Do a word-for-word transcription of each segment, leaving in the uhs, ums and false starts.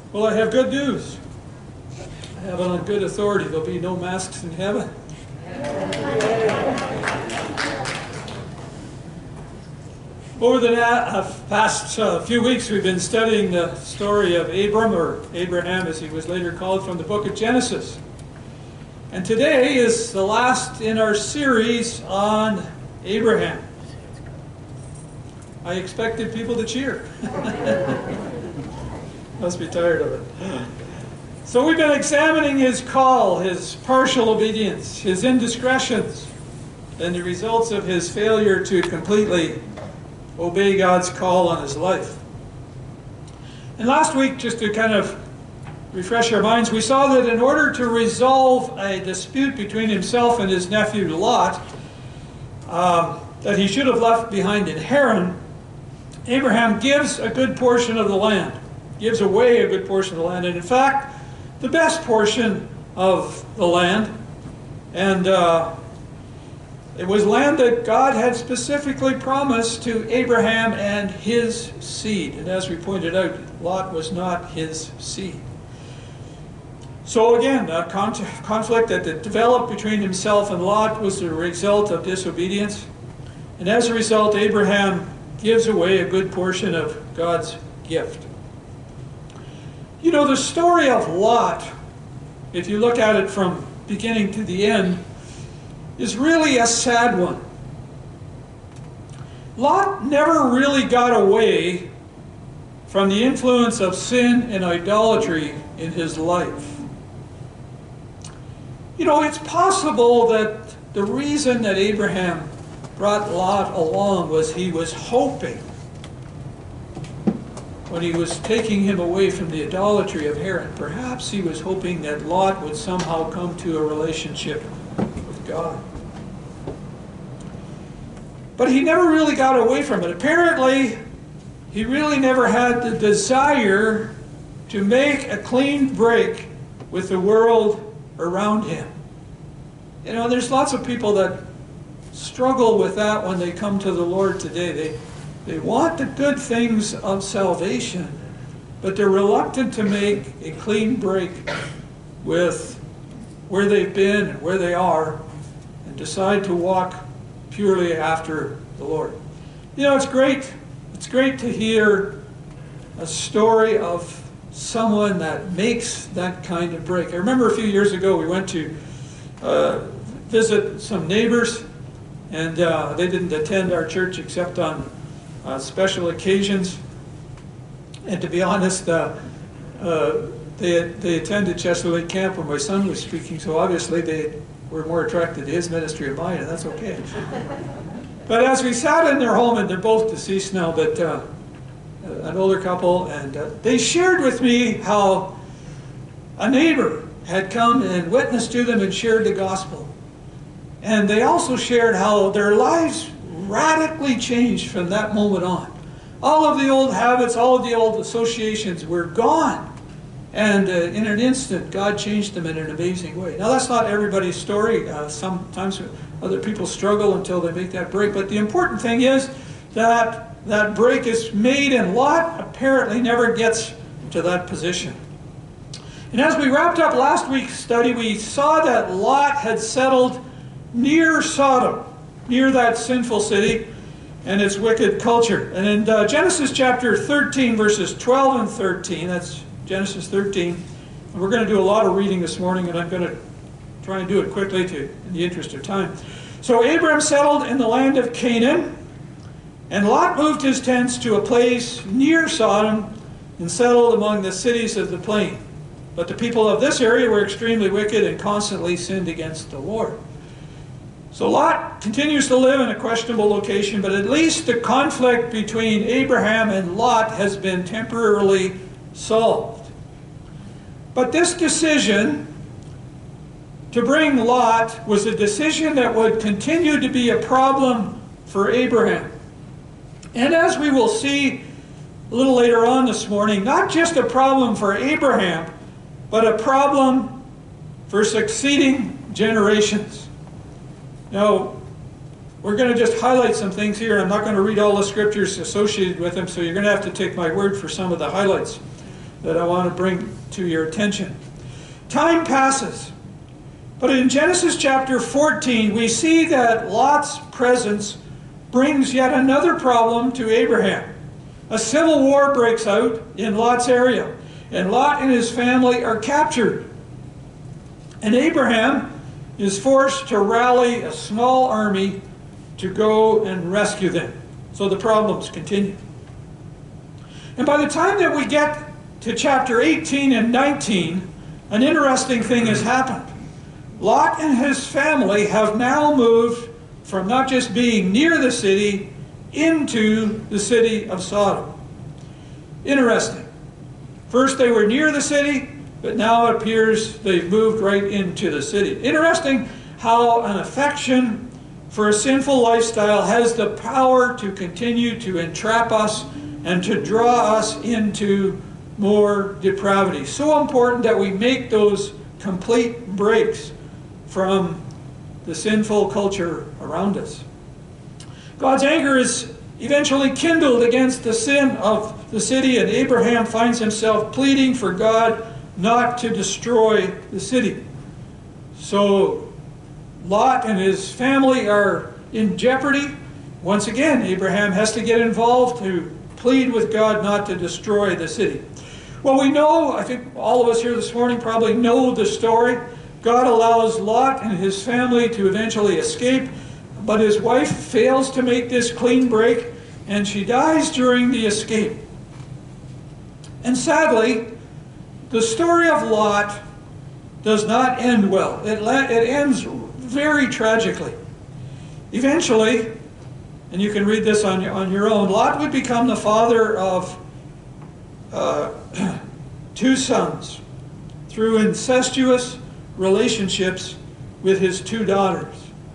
Well, I have good news. I have it on good authority. There'll be no masks in heaven. Over the uh, past uh, few weeks, we've been studying the story of Abram, or Abraham as he was later called, from the book of Genesis. And today is the last in our series on Abraham. I expected people to cheer. Must be tired of it. So we've been examining his call, his partial obedience, his indiscretions, and the results of his failure to completely obey God's call on his life. And last week, just to kind of refresh our minds, we saw that in order to resolve a dispute between himself and his nephew Lot, um, that he should have left behind in Haran, Abraham gives a good portion of the land, gives away a good portion of the land, and in fact, the best portion of the land. And uh, it was land that God had specifically promised to Abraham and his seed. And as we pointed out, Lot was not his seed. So again, a con conflict that developed between himself and Lot was the result of disobedience. And as a result, Abraham gives away a good portion of God's gift. You know, the story of Lot, if you look at it from beginning to the end, is really a sad one. Lot never really got away from the influence of sin and idolatry in his life. You know, it's possible that the reason that Abraham brought Lot along was he was hoping, when he was taking him away from the idolatry of Haran, perhaps he was hoping that Lot would somehow come to a relationship with God. But he never really got away from it. Apparently, he really never had the desire to make a clean break with the world around him. You know, there's lots of people that struggle with that when they come to the Lord today. They, they want the good things of salvation, but they're reluctant to make a clean break with where they've been and where they are and decide to walk purely after the Lord. You know, it's great. It's great to hear a story of someone that makes that kind of break. I remember a few years ago we went to uh, visit some neighbors, and uh, they didn't attend our church except on uh, special occasions. And to be honest, uh, uh, they, they attended Chester Lake Camp where my son was speaking, so obviously they were more attracted to his ministry than mine, and that's okay. But as we sat in their home, and they're both deceased now, but uh, an older couple, and uh, they shared with me how a neighbor had come and witnessed to them and shared the gospel. And they also shared how their lives radically changed from that moment on. All of the old habits, all of the old associations were gone. And uh, in an instant, God changed them in an amazing way. Now, that's not everybody's story. Uh, sometimes other people struggle until they make that break. But the important thing is that that break is made, and Lot apparently never gets to that position. And as we wrapped up last week's study, we saw that Lot had settled near Sodom, near that sinful city and its wicked culture. And in uh, Genesis chapter thirteen, verses twelve and thirteen, that's Genesis thirteen. And we're going to do a lot of reading this morning, and I'm going to try and do it quickly to, in the interest of time. So Abram settled in the land of Canaan, and Lot moved his tents to a place near Sodom and settled among the cities of the plain. But the people of this area were extremely wicked and constantly sinned against the Lord. So Lot continues to live in a questionable location, but at least the conflict between Abraham and Lot has been temporarily solved. But this decision to bring Lot was a decision that would continue to be a problem for Abraham. And as we will see a little later on this morning, not just a problem for Abraham, but a problem for succeeding generations. Now, we're going to just highlight some things here. I'm not going to read all the scriptures associated with them, so you're going to have to take my word for some of the highlights. that I want to bring to your attention. Time passes, but in Genesis chapter fourteen, we see that Lot's presence brings yet another problem to Abraham. A civil war breaks out in Lot's area, and Lot and his family are captured. And Abraham is forced to rally a small army to go and rescue them. So the problems continue. And by the time that we get to chapter eighteen and nineteen, an interesting thing has happened. Lot and his family have now moved from not just being near the city into the city of Sodom. Interesting. First they were near the city, but now it appears they've moved right into the city. Interesting how an affection for a sinful lifestyle has the power to continue to entrap us and to draw us into more depravity. So important that we make those complete breaks from the sinful culture around us. God's anger is eventually kindled against the sin of the city, and Abraham finds himself pleading for God not to destroy the city. So Lot and his family are in jeopardy. Once again, Abraham has to get involved to plead with God not to destroy the city. Well, we know, I think all of us here this morning probably know the story. God allows Lot and his family to eventually escape, but his wife fails to make this clean break, and she dies during the escape. And sadly, the story of Lot does not end well. It, it ends very tragically. Eventually, and you can read this on your, on your own, Lot would become the father of uh, two sons through incestuous relationships with his two daughters.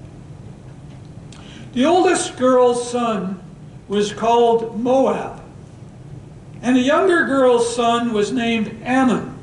The oldest girl's son was called Moab, and the younger girl's son was named Ammon.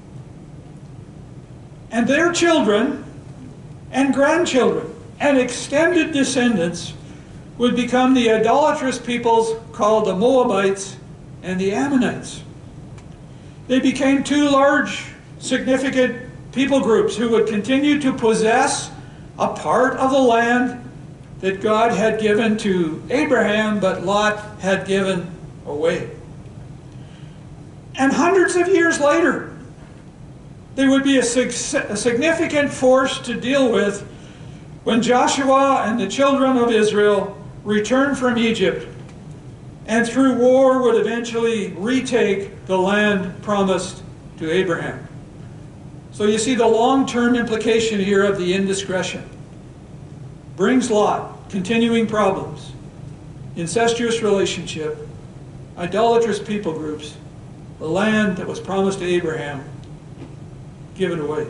And their children and grandchildren and extended descendants would become the idolatrous peoples called the Moabites and the Ammonites. They became two large, significant people groups who would continue to possess a part of the land that God had given to Abraham, but Lot had given away. And hundreds of years later, there would be a, a significant force to deal with when Joshua and the children of Israel returned from Egypt and through war would eventually retake the land promised to Abraham. So you see the long-term implication here of the indiscretion. Brings Lot continuing problems, incestuous relationship, idolatrous people groups, the land that was promised to Abraham given away.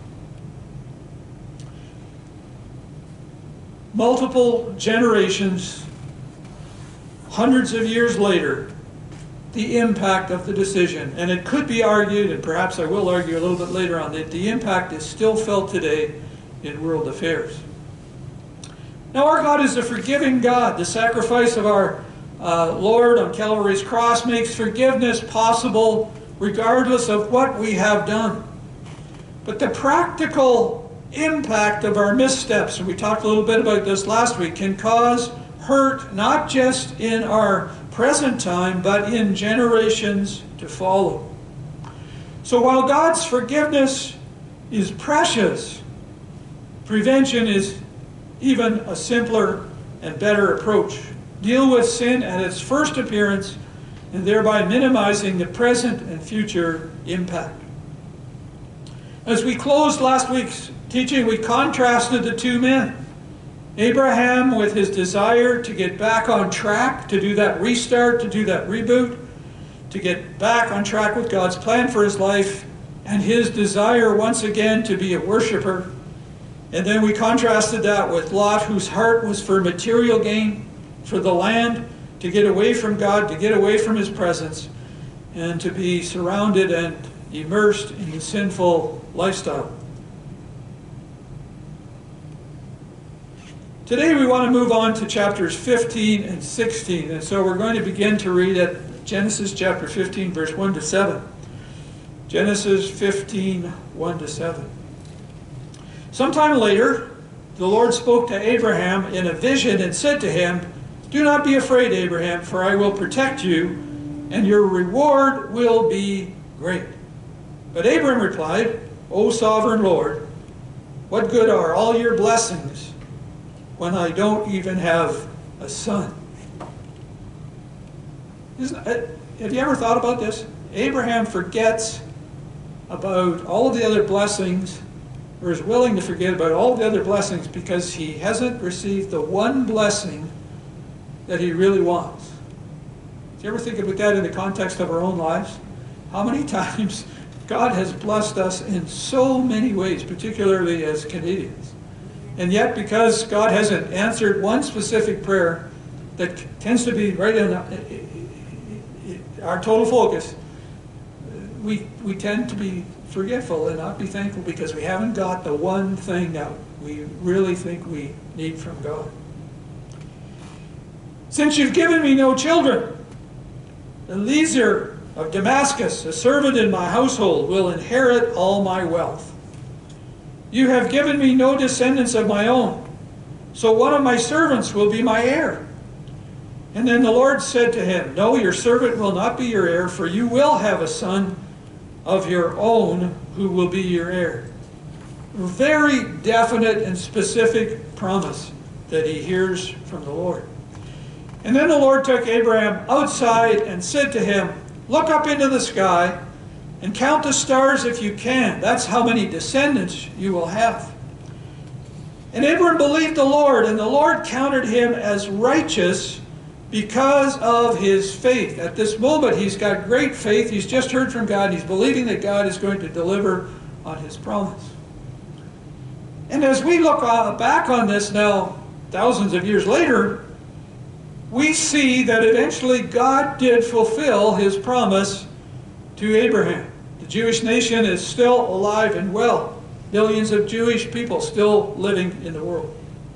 Multiple generations, hundreds of years later, the impact of the decision. And it could be argued, and perhaps I will argue a little bit later on, that the impact is still felt today in world affairs. Now our God is a forgiving God. The sacrifice of our uh, Lord on Calvary's cross makes forgiveness possible regardless of what we have done. But the practical impact of our missteps, and we talked a little bit about this last week, can cause hurt not just in our present time, but in generations to follow. So while God's forgiveness is precious, prevention is even a simpler and better approach. Deal with sin at its first appearance, and thereby minimizing the present and future impact. As we closed last week's teaching, we contrasted the two men. Abraham with his desire to get back on track, to do that restart, to do that reboot, to get back on track with God's plan for his life, and his desire once again to be a worshiper. And then we contrasted that with Lot, whose heart was for material gain, for the land, to get away from God, to get away from his presence, and to be surrounded and immersed in the sinful lifestyle. Today we want to move on to chapters fifteen and sixteen, and so we're going to begin to read at Genesis chapter fifteen, verse one to seven. Genesis fifteen, one to seven. Sometime later, the Lord spoke to Abraham in a vision and said to him, "Do not be afraid, Abraham, for I will protect you, and your reward will be great." But Abraham replied, "O sovereign Lord, what good are all your blessings when I don't even have a son?" Isn't it, have you ever thought about this? Abraham forgets about all of the other blessings, or is willing to forget about all the other blessings because he hasn't received the one blessing that he really wants. Do you ever think about that in the context of our own lives? How many times God has blessed us in so many ways, particularly as Canadians. And yet, because God hasn't answered one specific prayer that tends to be right in our total focus, we, we tend to be forgetful and not be thankful because we haven't got the one thing that we really think we need from God. "Since you've given me no children, Eliezer of Damascus, a servant in my household, will inherit all my wealth. You have given me no descendants of my own, so one of my servants will be my heir." And then the Lord said to him, "No, your servant will not be your heir, for you will have a son of your own who will be your heir." A very definite and specific promise that he hears from the Lord. And then the Lord took Abraham outside and said to him, "Look up into the sky and count the stars if you can. That's how many descendants you will have." And Abraham believed the Lord, and the Lord counted him as righteous because of his faith. At this moment, he's got great faith. He's just heard from God. He's believing that God is going to deliver on his promise. And as we look back on this now, thousands of years later, we see that eventually God did fulfill his promise to Abraham. The Jewish nation is still alive and well. Billions of Jewish people still living in the world.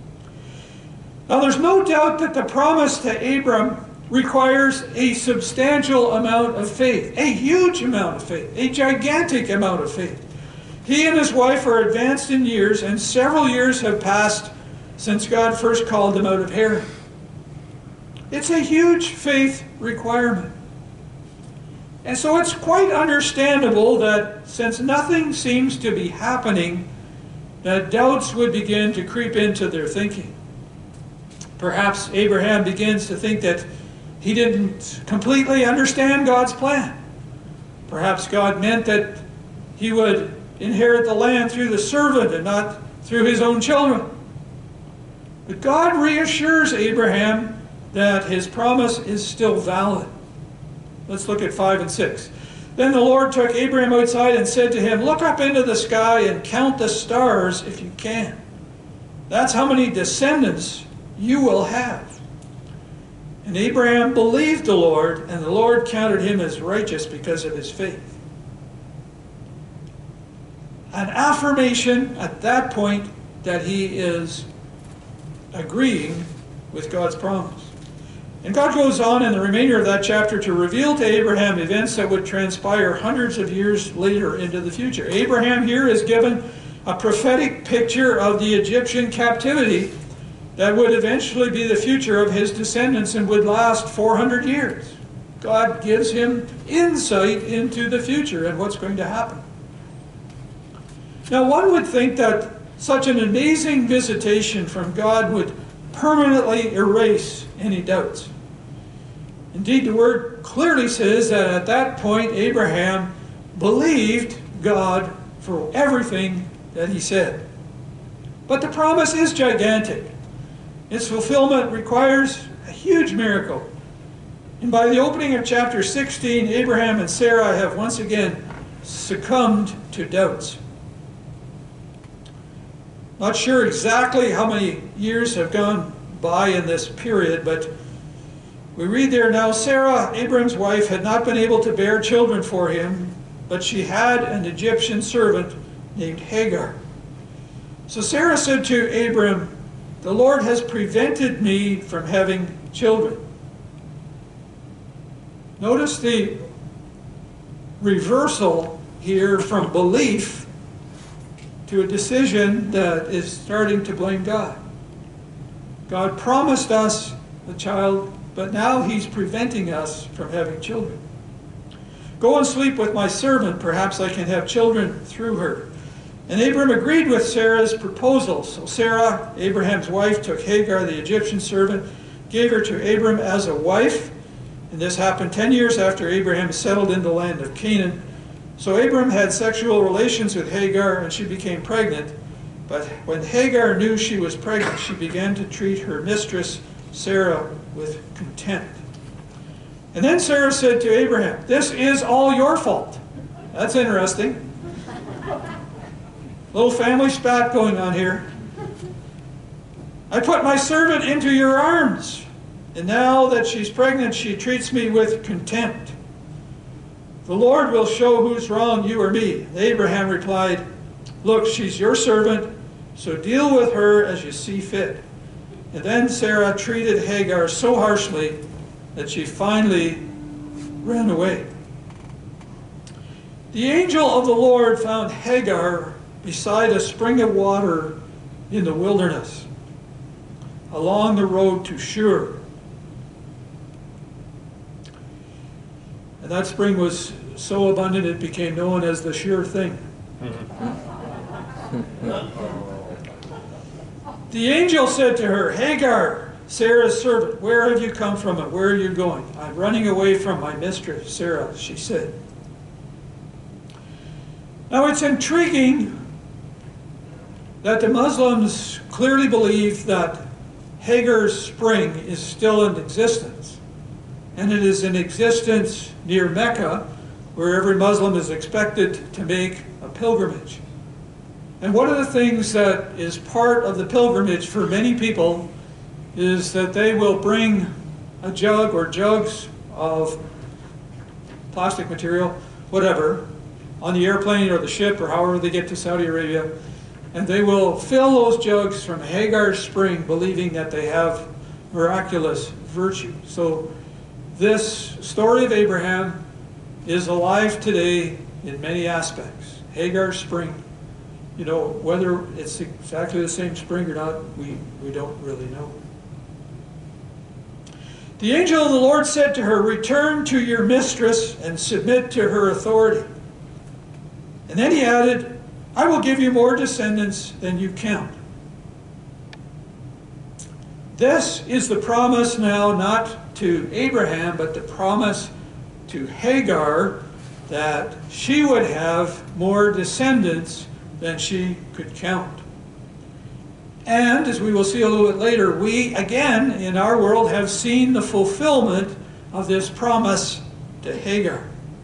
Now, there's no doubt that the promise to Abram requires a substantial amount of faith, a huge amount of faith, a gigantic amount of faith. He and his wife are advanced in years, and several years have passed since God first called them out of Haran. It's a huge faith requirement. And so it's quite understandable that since nothing seems to be happening, that doubts would begin to creep into their thinking. Perhaps Abraham begins to think that he didn't completely understand God's plan. Perhaps God meant that he would inherit the land through the servant and not through his own children. But God reassures Abraham that his promise is still valid. Let's look at five and six. Then the Lord took Abraham outside and said to him, "Look up into the sky and count the stars if you can. That's how many descendants you will have." And Abraham believed the Lord, and the Lord counted him as righteous because of his faith. An affirmation at that point that he is agreeing with God's promise. And God goes on in the remainder of that chapter to reveal to Abraham events that would transpire hundreds of years later into the future. Abraham here is given a prophetic picture of the Egyptian captivity that would eventually be the future of his descendants and would last four hundred years. God gives him insight into the future and what's going to happen. Now, one would think that such an amazing visitation from God would permanently erase any doubts. Indeed, the word clearly says that at that point Abraham believed God for everything that he said. But the promise is gigantic. Its fulfillment requires a huge miracle. And by the opening of chapter sixteen, Abraham and Sarah have once again succumbed to doubts. Not sure exactly how many years have gone by in this period, but we read there, "Now Sarah, Abraham's wife, had not been able to bear children for him, but she had an Egyptian servant named Hagar. So Sarah said to Abram, 'The Lord has prevented me from having children.'" Notice the reversal here from belief to a decision that is starting to blame God. God promised us a child, but now he's preventing us from having children. Go and sleep with my servant, perhaps I can have children through her. And Abram agreed with Sarah's proposal. So Sarah, Abraham's wife, took Hagar, the Egyptian servant, gave her to Abram as a wife. And this happened ten years after Abraham settled in the land of Canaan. So Abram had sexual relations with Hagar, and she became pregnant. But when Hagar knew she was pregnant, she began to treat her mistress, Sarah, with contempt. And then Sarah said to Abraham, "This is all your fault." That's interesting. Little family spat going on here. "I put my servant into your arms, and now that she's pregnant, she treats me with contempt. The Lord will show who's wrong, you or me." Abraham replied, "Look, she's your servant, so deal with her as you see fit." And then Sarah treated Hagar so harshly that she finally ran away. The angel of the Lord found Hagar beside a spring of water in the wilderness, along the road to Shur. And that spring was so abundant it became known as the Sure Thing. The angel said to her, "Hagar, Sarah's servant, where have you come from and where are you going?" "I'm running away from my mistress, Sarah," she said. Now it's intriguing that the Muslims clearly believe that Hagar's spring is still in existence. And it is in existence near Mecca, where every Muslim is expected to make a pilgrimage. And one of the things that is part of the pilgrimage for many people is that they will bring a jug or jugs of plastic material, whatever, on the airplane or the ship or however they get to Saudi Arabia, and they will fill those jugs from Hagar's spring, believing that they have miraculous virtue. So this story of Abraham is alive today in many aspects. Hagar's spring, you know, whether it's exactly the same spring or not, we, we don't really know. The angel of the Lord said to her, "Return to your mistress and submit to her authority." And then he added, "I will give you more descendants than you count." This is the promise now not to Abraham, but the promise to Hagar that she would have more descendants than she could count. And as we will see a little bit later, we again in our world have seen the fulfillment of this promise to Hagar.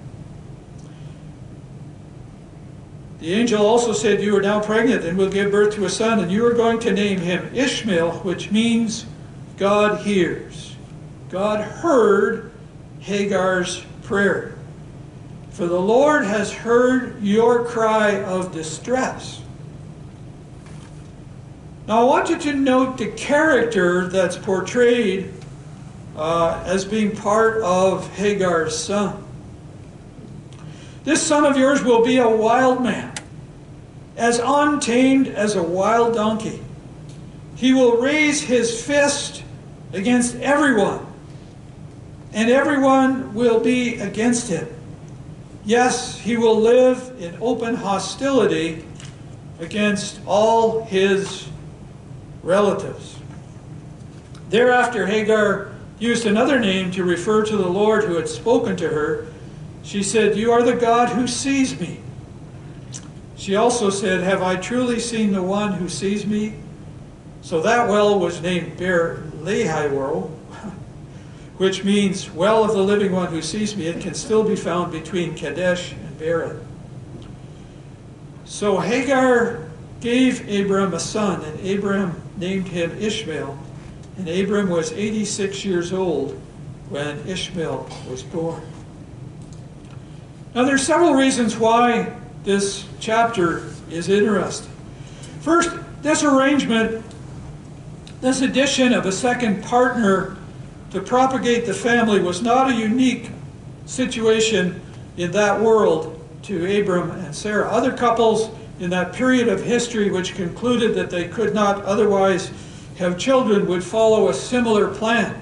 The angel also said, "You are now pregnant and will give birth to a son, and you are going to name him Ishmael," which means God hears. God heard Hagar's prayer. "For the Lord has heard your cry of distress." Now I want you to note the character that's portrayed uh, as being part of Hagar's son. "This son of yours will be a wild man, as untamed as a wild donkey. He will raise his fist against everyone, and everyone will be against him. Yes, he will live in open hostility against all his relatives." Thereafter, Hagar used another name to refer to the Lord who had spoken to her. She said, "You are the God who sees me." She also said, "Have I truly seen the one who sees me?" So that well was named Beer-lahai-roi, which means well of the living one who sees me. It can still be found between Kadesh and Bered. So Hagar gave Abram a son, and Abram named him Ishmael. And Abram was eighty-six years old when Ishmael was born. Now there's several reasons why this chapter is interesting. First, this arrangement, this addition of a second partner to propagate the family was not a unique situation in that world to Abram and Sarah. Other couples in that period of history which concluded that they could not otherwise have children would follow a similar plan.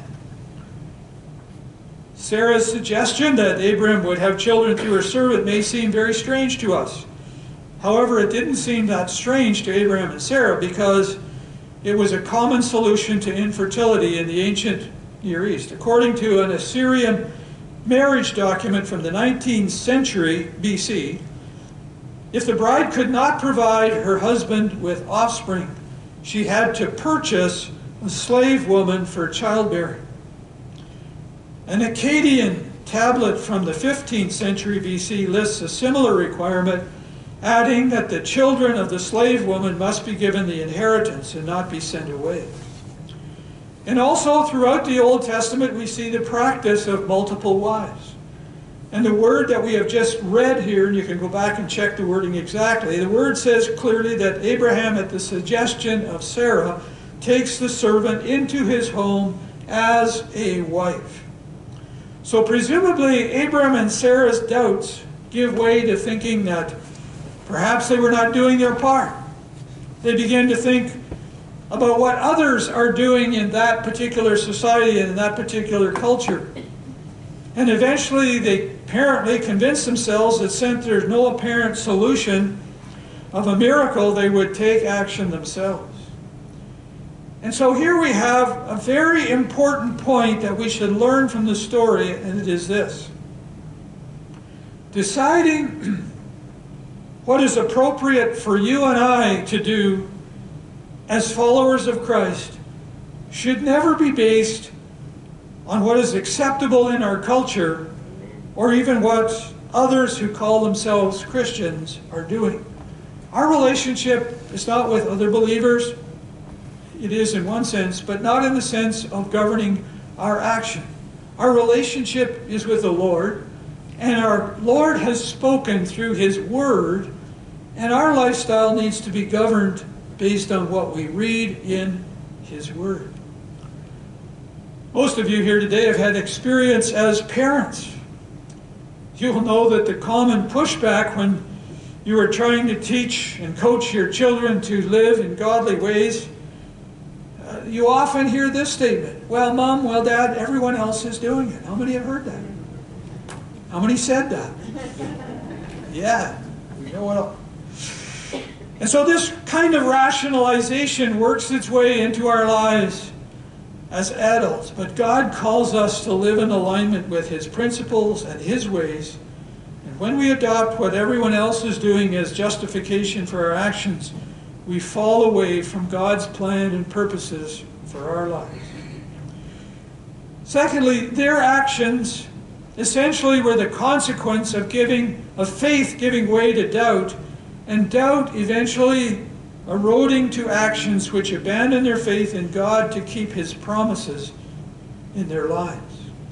Sarah's suggestion that Abram would have children through her servant may seem very strange to us. However, it didn't seem that strange to Abraham and Sarah because it was a common solution to infertility in the ancient Near East. According to an Assyrian marriage document from the nineteenth century B C, if the bride could not provide her husband with offspring, she had to purchase a slave woman for childbearing. An Akkadian tablet from the fifteenth century B C lists a similar requirement, adding that the children of the slave woman must be given the inheritance and not be sent away. And also throughout the Old Testament we see the practice of multiple wives. And the word that we have just read here, and you can go back and check the wording exactly, the word says clearly that Abraham, at the suggestion of Sarah, takes the servant into his home as a wife. So presumably Abraham and Sarah's doubts give way to thinking that perhaps they were not doing their part. They begin to think about what others are doing in that particular society and in that particular culture. And eventually they apparently convince themselves that since there's no apparent solution of a miracle, they would take action themselves. And so here we have a very important point that we should learn from the story, and it is this. Deciding what is appropriate for you and I to do as followers of Christ should never be based on what is acceptable in our culture or even what others who call themselves Christians are doing. Our relationship is not with other believers. It is in one sense, but not in the sense of governing our action. Our relationship is with the Lord, and our Lord has spoken through His Word, and our lifestyle needs to be governed based on what we read in His Word. Most of you here today have had experience as parents. You will know that the common pushback when you are trying to teach and coach your children to live in godly ways, uh, you often hear this statement, well, Mom, well, Dad, everyone else is doing it. How many have heard that? How many said that? Yeah, we know what else. And so this kind of rationalization works its way into our lives as adults. But God calls us to live in alignment with His principles and His ways. And when we adopt what everyone else is doing as justification for our actions, we fall away from God's plan and purposes for our lives. Secondly, their actions essentially were the consequence of giving, of faith giving way to doubt, and doubt eventually eroding to actions which abandon their faith in God to keep His promises in their lives.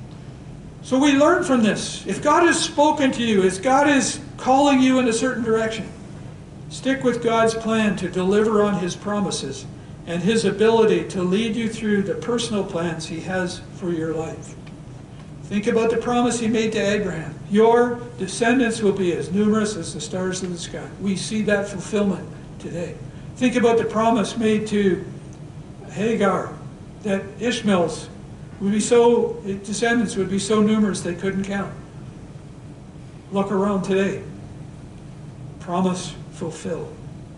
So we learn from this. If God has spoken to you, if God is calling you in a certain direction, stick with God's plan to deliver on His promises and His ability to lead you through the personal plans He has for your life. Think about the promise He made to Abraham. Your descendants will be as numerous as the stars in the sky. We see that fulfillment today. Think about the promise made to Hagar that Ishmael's would be so, descendants would be so numerous they couldn't count. Look around today. Promise fulfilled.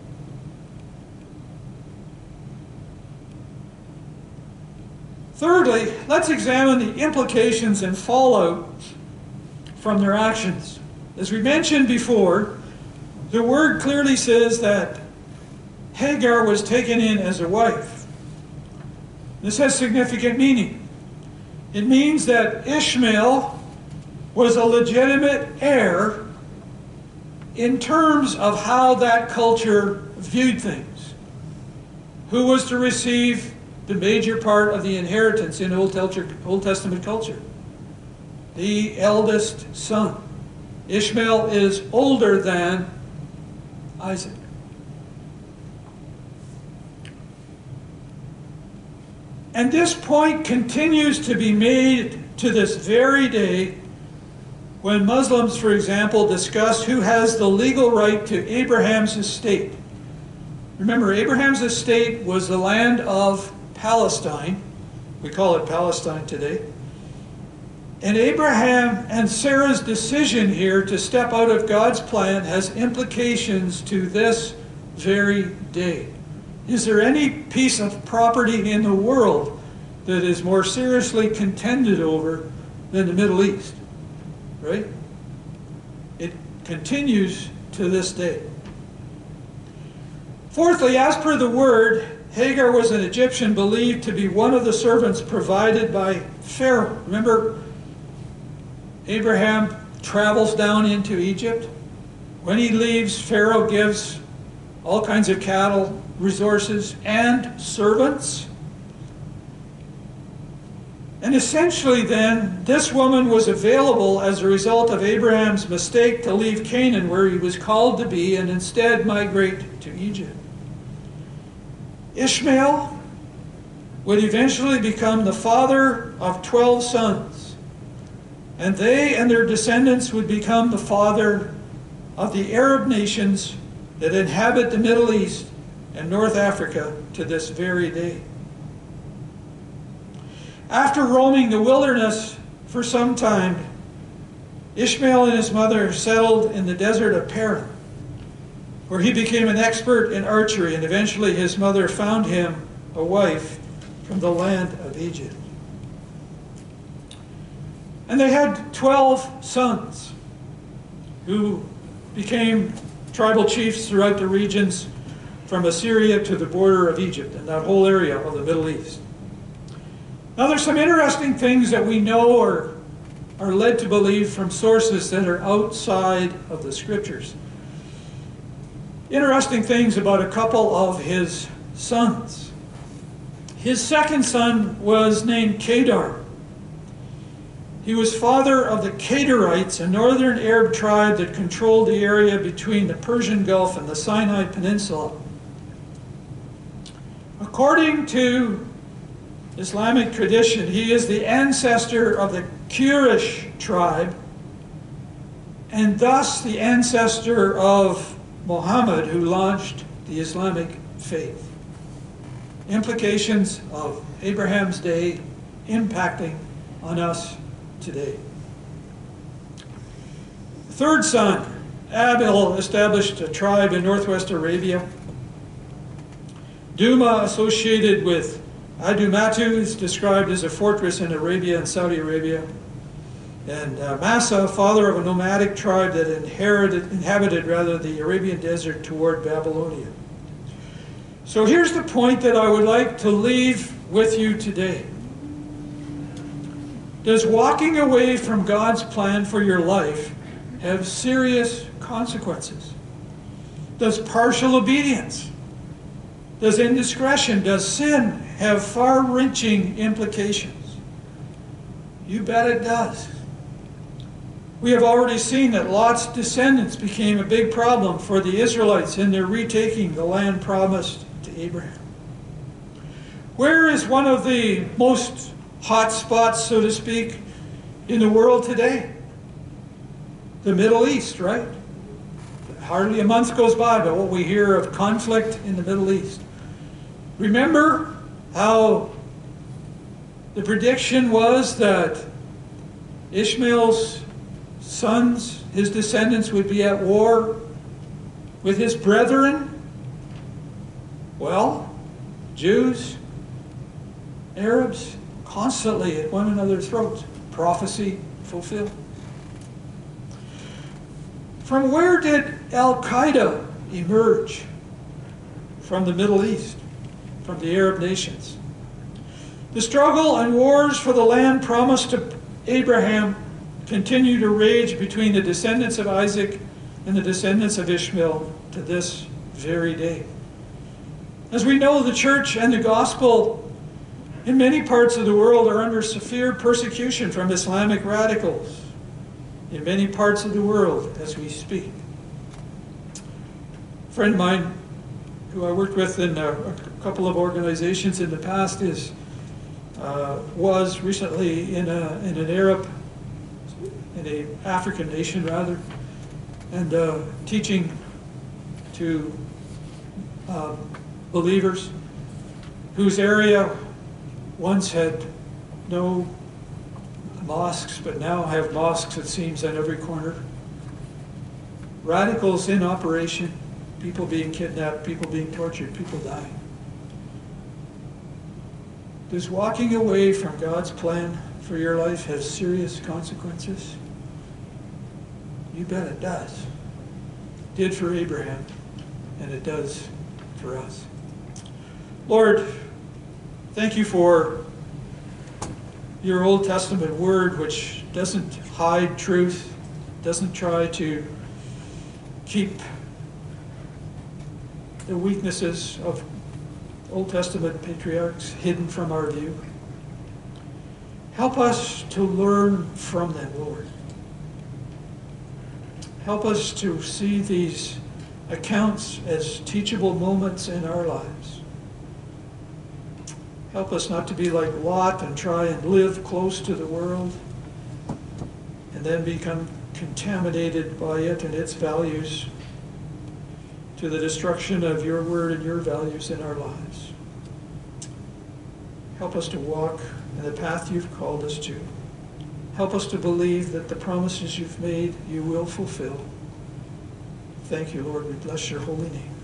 Thirdly, let's examine the implications and fallout from their actions. As we mentioned before, the word clearly says that Hagar was taken in as a wife. This has significant meaning. It means that Ishmael was a legitimate heir in terms of how that culture viewed things. Who was to receive the major part of the inheritance in Old Testament culture? The eldest son. Ishmael is older than Isaac. And this point continues to be made to this very day when Muslims, for example, discuss who has the legal right to Abraham's estate. Remember, Abraham's estate was the land of Palestine. We call it Palestine today. And Abraham and Sarah's decision here to step out of God's plan has implications to this very day. Is there any piece of property in the world that is more seriously contended over than the Middle East? Right? It continues to this day. Fourthly, as per the word, Hagar was an Egyptian believed to be one of the servants provided by Pharaoh. Remember, Abraham travels down into Egypt. When he leaves, Pharaoh gives all kinds of cattle, resources, and servants. And essentially then, this woman was available as a result of Abraham's mistake to leave Canaan, where he was called to be, and instead migrate to Egypt. Ishmael would eventually become the father of twelve sons, and they and their descendants would become the father of the Arab nations that inhabit the Middle East and North Africa to this very day. After roaming the wilderness for some time, Ishmael and his mother settled in the desert of Paran, where he became an expert in archery, and eventually his mother found him a wife from the land of Egypt. And they had twelve sons who became tribal chiefs throughout the regions from Assyria to the border of Egypt and that whole area of the Middle East. Now there's some interesting things that we know or are led to believe from sources that are outside of the scriptures. Interesting things about a couple of his sons. His second son was named Kedar. He was father of the Kedarites, a northern Arab tribe that controlled the area between the Persian Gulf and the Sinai Peninsula. According to Islamic tradition, he is the ancestor of the Quraysh tribe, and thus the ancestor of Muhammad, who launched the Islamic faith. Implications of Abraham's day impacting on us today. The third son, Abil, established a tribe in northwest Arabia. Duma, associated with Adumatu, is described as a fortress in Arabia and Saudi Arabia. And uh, Massa, father of a nomadic tribe that inherited, inhabited rather the Arabian desert toward Babylonia. So here's the point that I would like to leave with you today. Does walking away from God's plan for your life have serious consequences? Does partial obedience, does indiscretion, does sin have far-reaching implications? You bet it does. We have already seen that Lot's descendants became a big problem for the Israelites in their retaking the land promised to Abraham. Where is one of the most hot spots, so to speak, in the world today? The Middle East, right? Hardly a month goes by but what we hear of conflict in the Middle East. Remember how the prediction was that Ishmael's sons, his descendants, would be at war with his brethren? Well, Jews, Arabs, constantly at one another's throats. Prophecy fulfilled. From where did Al-Qaeda emerge? From the Middle East, from the Arab nations. The struggle and wars for the land promised to Abraham continue to rage between the descendants of Isaac and the descendants of Ishmael to this very day. As we know, the church and the gospel in many parts of the world are under severe persecution from Islamic radicals in many parts of the world as we speak. A friend of mine who I worked with in a, a couple of organizations in the past is uh, was recently in, a, in an Arab in a African nation rather, and uh, teaching to uh, believers whose area once had no mosques, but now have mosques, it seems, on every corner. Radicals in operation, people being kidnapped, people being tortured, people dying. Does walking away from God's plan for your life have serious consequences? You bet it does. It did for Abraham, and it does for us. Lord, thank you for your Old Testament word, which doesn't hide truth, doesn't try to keep the weaknesses of Old Testament patriarchs hidden from our view. Help us to learn from them, Lord. Help us to see these accounts as teachable moments in our lives. Help us not to be like Lot and try and live close to the world and then become contaminated by it and its values to the destruction of your word and your values in our lives. Help us to walk in the path you've called us to. Help us to believe that the promises you've made you will fulfill. Thank you, Lord. We bless your holy name.